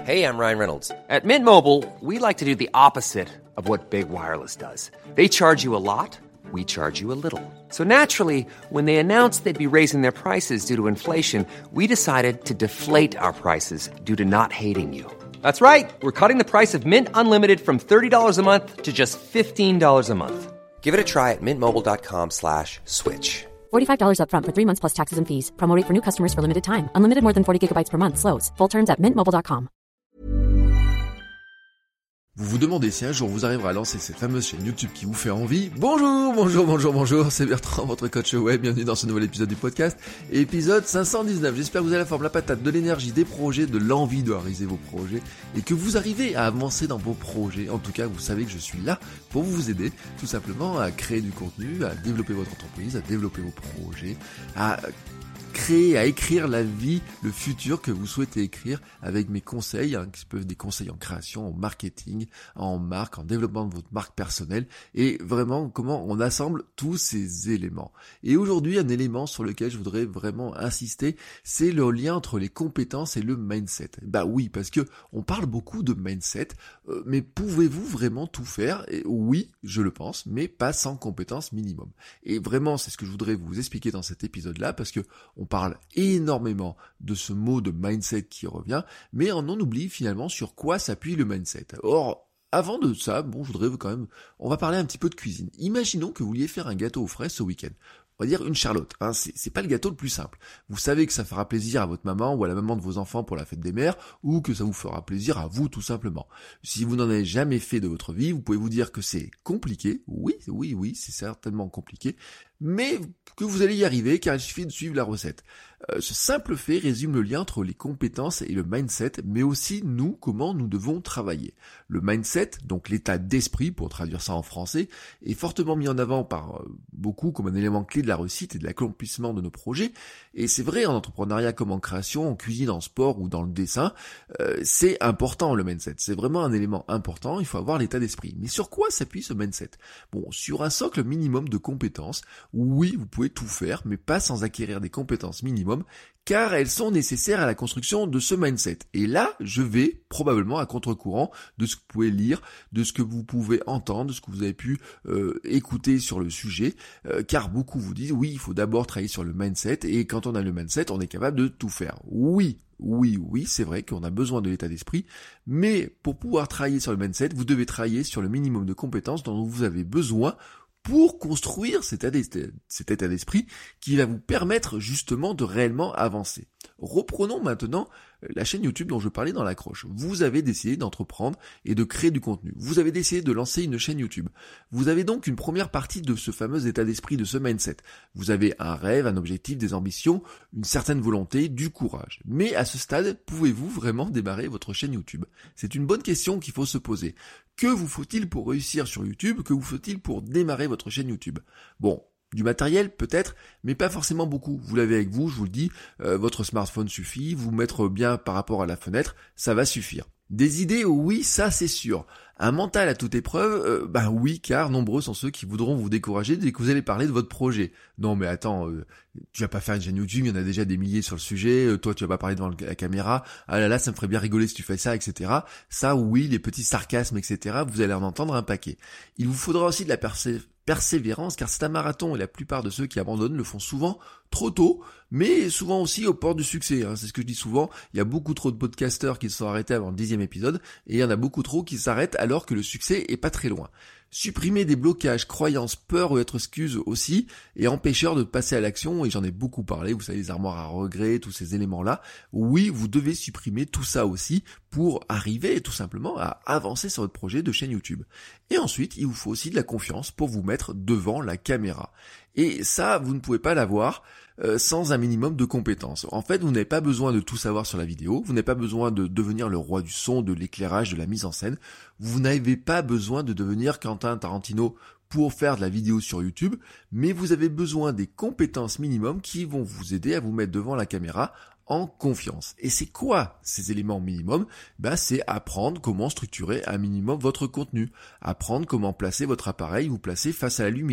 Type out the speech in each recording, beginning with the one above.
Hey, I'm Ryan Reynolds. At Mint Mobile, we like to do the opposite of what Big Wireless does. They charge you a lot, we charge you a little. So naturally, when they announced they'd be raising their prices due to inflation, we decided to deflate our prices due to not hating you. That's right. We're cutting the price of Mint Unlimited from $30 a month to just $15 a month. Give it a try at mintmobile.com/switch. $45 up front for 3 months plus taxes and fees. Promo rate for new customers for limited time. Unlimited more than 40 gigabytes per month. Slows full terms at mintmobile.com. Vous vous demandez si un jour vous arriverez à lancer cette fameuse chaîne YouTube qui vous fait envie. Bonjour, c'est Bertrand, votre coach web, bienvenue dans ce nouvel épisode du podcast, épisode 519. J'espère que vous avez la forme, la patate, de l'énergie, des projets, de l'envie de réaliser vos projets et que vous arrivez à avancer dans vos projets. En tout cas, vous savez que je suis là pour vous aider tout simplement à créer du contenu, à développer votre entreprise, à développer vos projets, à créer, à écrire la vie, le futur que vous souhaitez écrire avec mes conseils, qui peuvent être des conseils en création, en marketing, en marque, en développement de votre marque personnelle et vraiment comment on assemble tous ces éléments. Et aujourd'hui, un élément sur lequel je voudrais vraiment insister, c'est le lien entre les compétences et le mindset. Bah oui, parce que on parle beaucoup de mindset, mais pouvez-vous vraiment tout faire ? Et oui, je le pense, mais pas sans compétences minimum. Et vraiment, c'est ce que je voudrais vous expliquer dans cet épisode-là, parce que on parle énormément de ce mot de mindset qui revient, mais on en oublie finalement sur quoi s'appuie le mindset. Or, avant de ça, on va parler un petit peu de cuisine. Imaginons que vous vouliez faire un gâteau aux fraises ce week-end. On va dire une charlotte, c'est pas le gâteau le plus simple. Vous savez que ça fera plaisir à votre maman ou à la maman de vos enfants pour la fête des mères, ou que ça vous fera plaisir à vous tout simplement. Si vous n'en avez jamais fait de votre vie, vous pouvez vous dire que c'est compliqué, oui, c'est certainement compliqué, mais que vous allez y arriver car il suffit de suivre la recette. Ce simple fait résume le lien entre les compétences et le mindset, mais aussi comment nous devons travailler. Le mindset, donc l'état d'esprit, pour traduire ça en français, est fortement mis en avant par beaucoup comme un élément clé de la réussite et de l'accomplissement de nos projets. Et c'est vrai en entrepreneuriat comme en création, en cuisine, en sport ou dans le dessin, c'est important le mindset. C'est vraiment un élément important, il faut avoir l'état d'esprit. Mais sur quoi s'appuie ce mindset ? Bon, sur un socle minimum de compétences. Oui, vous pouvez tout faire, mais pas sans acquérir des compétences minimum, car elles sont nécessaires à la construction de ce mindset. Et là, je vais probablement à contre-courant de ce que vous pouvez lire, de ce que vous pouvez entendre, de ce que vous avez pu écouter sur le sujet, car beaucoup vous disent, oui, il faut d'abord travailler sur le mindset, et quand on a le mindset, on est capable de tout faire. Oui, c'est vrai qu'on a besoin de l'état d'esprit, mais pour pouvoir travailler sur le mindset, vous devez travailler sur le minimum de compétences dont vous avez besoin pour construire cet état d'esprit qui va vous permettre justement de réellement avancer. Reprenons maintenant la chaîne YouTube dont je parlais dans l'accroche. Vous avez décidé d'entreprendre et de créer du contenu. Vous avez décidé de lancer une chaîne YouTube. Vous avez donc une première partie de ce fameux état d'esprit, de ce mindset. Vous avez un rêve, un objectif, des ambitions, une certaine volonté, du courage. Mais à ce stade, pouvez-vous vraiment démarrer votre chaîne YouTube ? C'est une bonne question qu'il faut se poser. Que vous faut-il pour réussir sur YouTube ? Que vous faut-il pour démarrer votre chaîne YouTube ? Bon, du matériel peut-être, mais pas forcément beaucoup. Vous l'avez avec vous, je vous le dis, votre smartphone suffit, vous mettre bien par rapport à la fenêtre, ça va suffire. Des idées, oui, ça c'est sûr. Un mental à toute épreuve, oui, car nombreux sont ceux qui voudront vous décourager dès que vous allez parler de votre projet. Non mais attends, tu vas pas faire une chaîne YouTube, il y en a déjà des milliers sur le sujet, toi tu vas pas parler devant la caméra, ah là là, ça me ferait bien rigoler si tu fais ça, etc. Ça oui, les petits sarcasmes, etc., vous allez en entendre un paquet. Il vous faudra aussi de la persévérance, car c'est un marathon et la plupart de ceux qui abandonnent le font souvent trop tôt, mais souvent aussi aux portes du succès. C'est ce que je dis souvent, il y a beaucoup trop de podcasteurs qui se sont arrêtés avant le 10e épisode, et il y en a beaucoup trop qui s'arrêtent alors que le succès est pas très loin. Supprimer des blocages, croyances, peurs ou être excuses aussi, et empêcheurs de passer à l'action, et j'en ai beaucoup parlé, vous savez, les armoires à regrets, tous ces éléments-là. Oui, vous devez supprimer tout ça aussi pour arriver tout simplement à avancer sur votre projet de chaîne YouTube. Et ensuite, il vous faut aussi de la confiance pour vous mettre devant la caméra. Et ça, vous ne pouvez pas l'avoir sans un minimum de compétences. En fait, vous n'avez pas besoin de tout savoir sur la vidéo, vous n'avez pas besoin de devenir le roi du son, de l'éclairage, de la mise en scène, vous n'avez pas besoin de devenir Quentin Tarantino pour faire de la vidéo sur YouTube, mais vous avez besoin des compétences minimum qui vont vous aider à vous mettre devant la caméra en confiance. Et c'est quoi ces éléments minimums ? C'est apprendre comment structurer un minimum votre contenu, apprendre comment placer votre appareil, vous placer face à la lumière,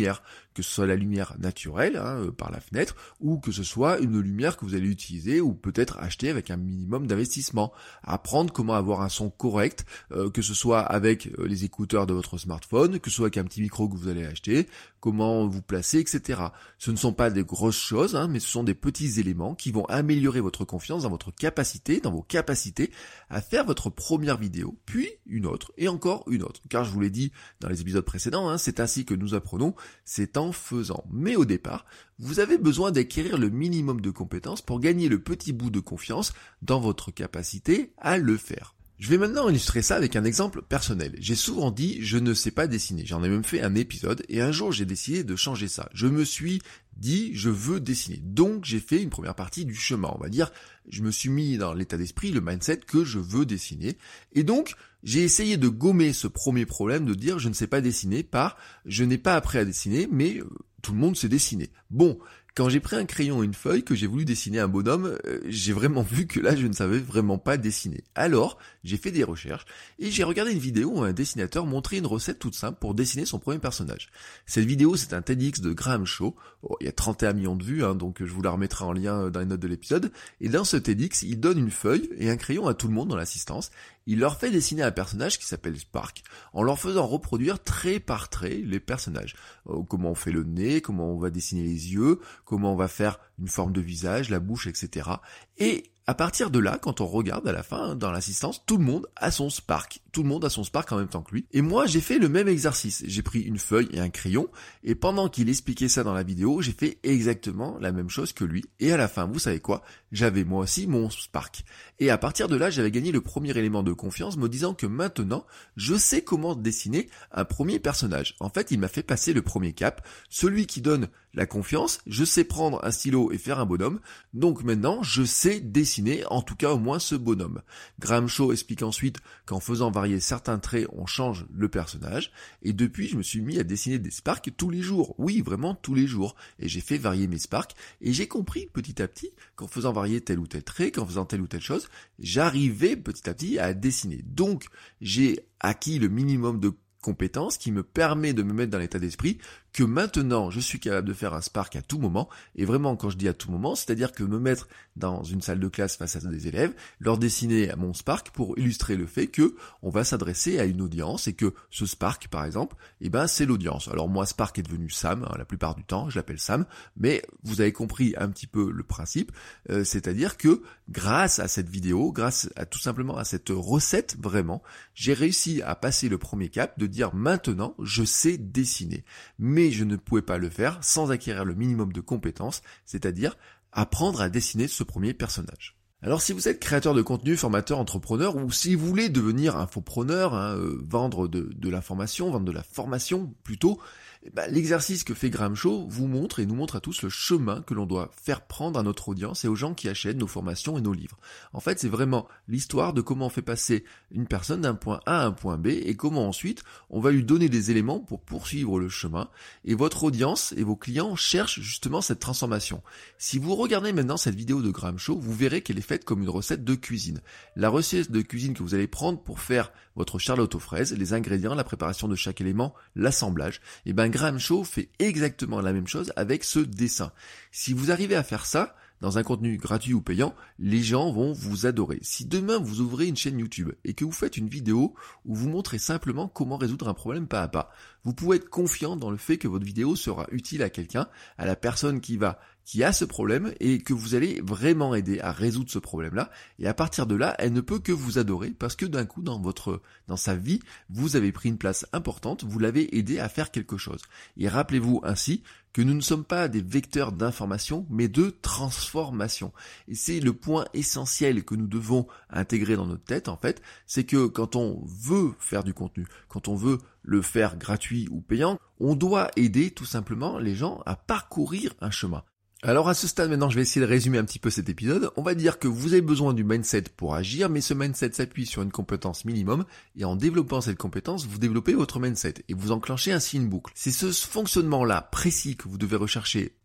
que ce soit la lumière naturelle par la fenêtre, ou que ce soit une lumière que vous allez utiliser ou peut-être acheter avec un minimum d'investissement. Apprendre comment avoir un son correct, que ce soit avec les écouteurs de votre smartphone, que ce soit avec un petit micro que vous allez acheter, comment vous placer, etc. Ce ne sont pas des grosses choses, mais ce sont des petits éléments qui vont améliorer votre confiance dans votre capacité, dans vos capacités à faire votre première vidéo, puis une autre, et encore une autre. Car je vous l'ai dit dans les épisodes précédents, c'est ainsi que nous apprenons, c'est en faisant. Mais au départ, vous avez besoin d'acquérir le minimum de compétences pour gagner le petit bout de confiance dans votre capacité à le faire. Je vais maintenant illustrer ça avec un exemple personnel. J'ai souvent dit je ne sais pas dessiner. J'en ai même fait un épisode et un jour j'ai décidé de changer ça. Je me suis dit je veux dessiner. Donc j'ai fait une première partie du chemin. On va dire je me suis mis dans l'état d'esprit, le mindset que je veux dessiner. Et donc j'ai essayé de gommer ce premier problème de dire je ne sais pas dessiner par je n'ai pas appris à dessiner mais tout le monde sait dessiner. Bon, quand j'ai pris un crayon et une feuille, que j'ai voulu dessiner un bonhomme, j'ai vraiment vu que là je ne savais vraiment pas dessiner. Alors, j'ai fait des recherches et j'ai regardé une vidéo où un dessinateur montrait une recette toute simple pour dessiner son premier personnage. Cette vidéo, c'est un TEDx de Graham Shaw. Il y a 31 millions de vues, donc je vous la remettrai en lien dans les notes de l'épisode. Et dans ce TEDx, il donne une feuille et un crayon à tout le monde dans l'assistance. Il leur fait dessiner un personnage qui s'appelle Spark, en leur faisant reproduire trait par trait les personnages. Comment on fait le nez, comment on va dessiner les yeux, comment on va faire une forme de visage, la bouche, etc. Et à partir de là, quand on regarde à la fin, dans l'assistance, tout le monde a son Spark. Tout le monde a son Spark en même temps que lui. Et moi, j'ai fait le même exercice. J'ai pris une feuille et un crayon, et pendant qu'il expliquait ça dans la vidéo, j'ai fait exactement la même chose que lui. Et à la fin, vous savez quoi? J'avais moi aussi mon Spark. Et à partir de là, j'avais gagné le premier élément de confiance, me disant que maintenant, je sais comment dessiner un premier personnage. En fait, il m'a fait passer le premier cap, celui qui donne la confiance. Je sais prendre un stylo et faire un bonhomme. Donc maintenant, je sais dessiner, en tout cas au moins ce bonhomme. Graham Shaw explique ensuite qu'en faisant varier certains traits, on change le personnage. Et depuis, je me suis mis à dessiner des Sparks tous les jours. Oui, vraiment tous les jours. Et j'ai fait varier mes Sparks. Et j'ai compris petit à petit qu'en faisant varier tel ou tel trait, qu'en faisant telle ou telle chose, j'arrivais petit à petit à dessiner. Donc, j'ai acquis le minimum de compétences qui me permet de me mettre dans l'état d'esprit que maintenant je suis capable de faire un Spark à tout moment. Et vraiment, quand je dis à tout moment, c'est-à-dire que me mettre dans une salle de classe face à des élèves, leur dessiner mon Spark pour illustrer le fait que on va s'adresser à une audience et que ce Spark, par exemple, c'est l'audience. Alors moi, Spark est devenu Sam, la plupart du temps, je l'appelle Sam, mais vous avez compris un petit peu le principe, c'est-à-dire que grâce à cette vidéo, grâce à tout simplement à cette recette, vraiment, j'ai réussi à passer le premier cap de dire maintenant, je sais dessiner. Mais je ne pouvais pas le faire sans acquérir le minimum de compétences, c'est-à-dire apprendre à dessiner ce premier personnage. Alors si vous êtes créateur de contenu, formateur, entrepreneur, ou si vous voulez devenir infopreneur, vendre de l'information, vendre de la formation plutôt, l'exercice que fait Graham Shaw vous montre et nous montre à tous le chemin que l'on doit faire prendre à notre audience et aux gens qui achètent nos formations et nos livres. En fait, c'est vraiment l'histoire de comment on fait passer une personne d'un point A à un point B et comment ensuite on va lui donner des éléments pour poursuivre le chemin. Et votre audience et vos clients cherchent justement cette transformation. Si vous regardez maintenant cette vidéo de Graham Shaw, vous verrez qu'elle est faite comme une recette de cuisine. La recette de cuisine que vous allez prendre pour faire votre charlotte aux fraises, les ingrédients, la préparation de chaque élément, l'assemblage, Graham Shaw fait exactement la même chose avec ce dessin. Si vous arrivez à faire ça, dans un contenu gratuit ou payant, les gens vont vous adorer. Si demain vous ouvrez une chaîne YouTube et que vous faites une vidéo où vous montrez simplement comment résoudre un problème pas à pas, vous pouvez être confiant dans le fait que votre vidéo sera utile à quelqu'un, à la personne qui a ce problème et que vous allez vraiment aider à résoudre ce problème-là. Et à partir de là, elle ne peut que vous adorer parce que d'un coup, dans sa vie, vous avez pris une place importante, vous l'avez aidé à faire quelque chose. Et rappelez-vous ainsi que nous ne sommes pas des vecteurs d'information, mais de transformation. Et c'est le point essentiel que nous devons intégrer dans notre tête, en fait, c'est que quand on veut faire du contenu, quand on veut le faire gratuit ou payant, on doit aider tout simplement les gens à parcourir un chemin. Alors à ce stade maintenant, je vais essayer de résumer un petit peu cet épisode. On va dire que vous avez besoin du mindset pour agir, mais ce mindset s'appuie sur une compétence minimum, et en développant cette compétence, vous développez votre mindset, et vous enclenchez ainsi une boucle. C'est ce fonctionnement-là précis que vous devez rechercher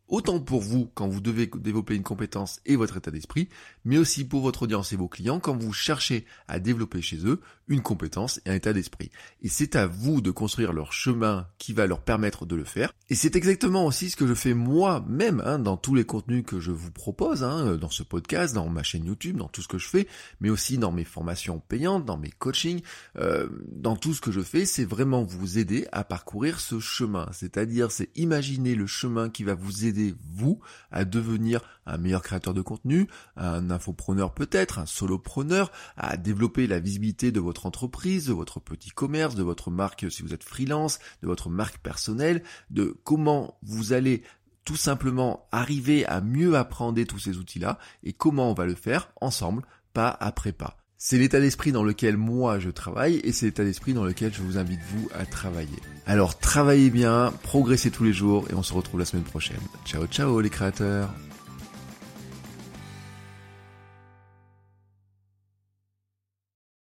Autant pour vous quand vous devez développer une compétence et votre état d'esprit, mais aussi pour votre audience et vos clients quand vous cherchez à développer chez eux une compétence et un état d'esprit. Et c'est à vous de construire leur chemin qui va leur permettre de le faire. Et c'est exactement aussi ce que je fais moi-même dans tous les contenus que je vous propose, dans ce podcast, dans ma chaîne YouTube, dans tout ce que je fais, mais aussi dans mes formations payantes, dans mes coachings, dans tout ce que je fais, c'est vraiment vous aider à parcourir ce chemin. C'est-à-dire, c'est imaginer le chemin qui va vous aider vous à devenir un meilleur créateur de contenu, un infopreneur peut-être, un solopreneur, à développer la visibilité de votre entreprise, de votre petit commerce, de votre marque si vous êtes freelance, de votre marque personnelle, de comment vous allez tout simplement arriver à mieux appréhender tous ces outils-là et comment on va le faire ensemble, pas après pas. C'est l'état d'esprit dans lequel moi je travaille et c'est l'état d'esprit dans lequel je vous invite vous à travailler. Alors travaillez bien, progressez tous les jours et on se retrouve la semaine prochaine. Ciao ciao les créateurs.